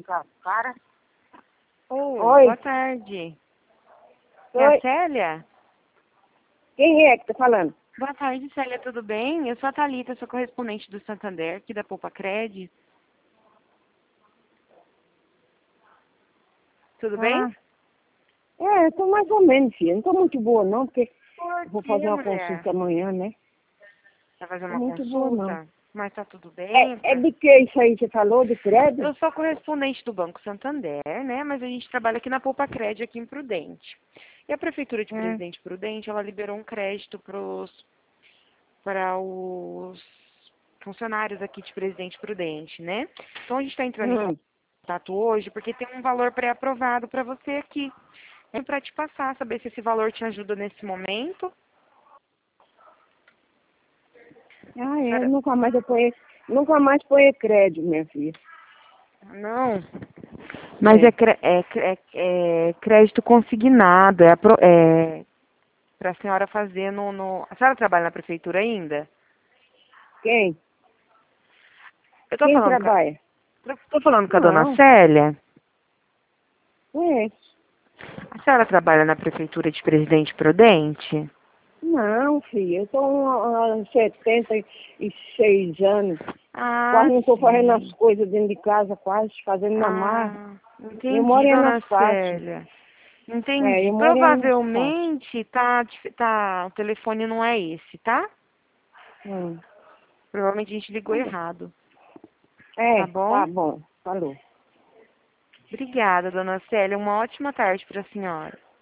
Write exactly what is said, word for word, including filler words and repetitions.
Cara. Oi, Oi. boa tarde. É Oi. a Célia? Quem é que tá falando? Boa tarde, Célia, tudo bem? Eu sou a Thalita, sou correspondente do Santander, aqui da Poupa Cred. Tudo bem? Ah. É, eu tô mais ou menos, filha. Não tô muito boa, não, porque Por eu vou quê, fazer uma mulher? consulta amanhã, né? Tá fazendo Tô uma muito boa, não. consulta? Mas tá tudo bem? É, é de que isso aí que você falou, de crédito? Eu sou correspondente do Banco Santander, né? Mas a gente trabalha aqui na Poupa Cred, aqui em Prudente. E a Prefeitura de É. Presidente Prudente, ela liberou um crédito pros, para os funcionários aqui de Presidente Prudente, né? Então a gente está entrando em Hum. contato hoje porque tem um valor pré-aprovado para você aqui. É para te passar, saber se esse valor te ajuda nesse momento. Ah, é, Senhora- nunca mais eu ponho, nunca mais ponho crédito, minha filha. Não. Mas É. é, cre- é, cre- é- é crédito consignado, é, apro- é para a senhora fazer no, no... A senhora trabalha na prefeitura ainda? Quem? Eu tô Quem falando com a, trabalha? tô falando com a dona Não. Célia. É. A senhora trabalha na prefeitura de Presidente Prudente? Não, filha, eu tô há setenta e seis anos. Ah, Quase não estou fazendo as sim. coisas dentro de casa, quase fazendo na marra. Ah, Eu entendi, moro é dona nas partes. Célia. É, Entendi. eu moro é nas partes. Provavelmente tá, dif- tá, o telefone não é esse, tá? Hum. Provavelmente a gente ligou Tá bom. errado. Tá É, bom? tá bom. Falou. Obrigada, dona Célia. Uma ótima tarde para a senhora.